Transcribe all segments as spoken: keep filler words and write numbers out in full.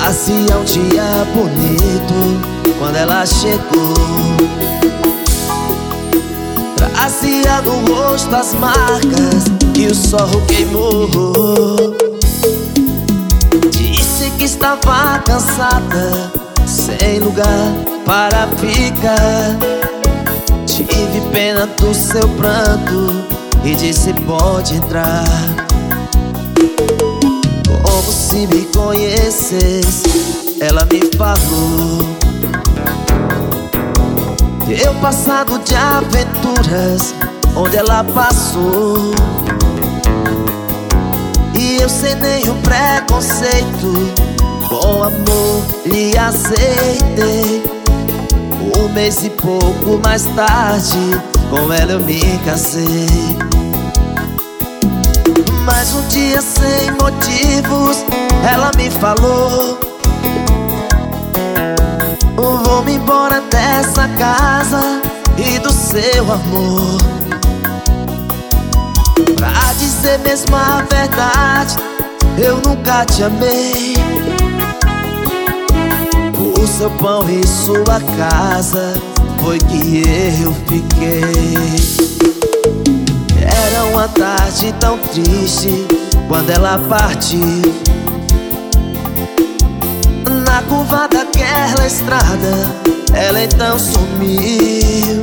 Fazia um dia bonito quando ela chegou. Trazia no rosto as marcas que o sol queimou. Disse que estava cansada, sem lugar para ficar. Tive pena do seu pranto e disse: pode entrar. Como se me conhecesse, ela me falou. Teu passado de aventuras, onde ela passou. E eu sem nenhum preconceito, com amor lhe aceitei. Um mês e pouco mais tarde, com ela eu me casei. Mas um dia sem motivos, ela me falou: vou-me embora dessa casa e do seu amor. Pra dizer mesmo a verdade, eu nunca te amei. O seu pão e sua casa foi que eu fiquei. Era uma tarde tão triste quando ela partiu. Na curva daquela estrada, ela então sumiu.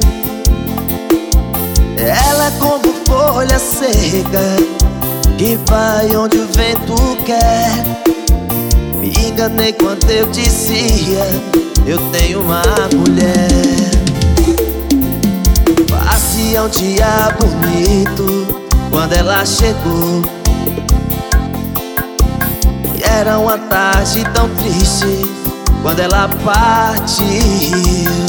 Ela é como folha seca que vai onde o vento quer. Me enganei quando eu dizia: eu tenho uma mulher. Fazia um dia bonito quando ela chegou. Era uma tarde tão triste quando ela partiu.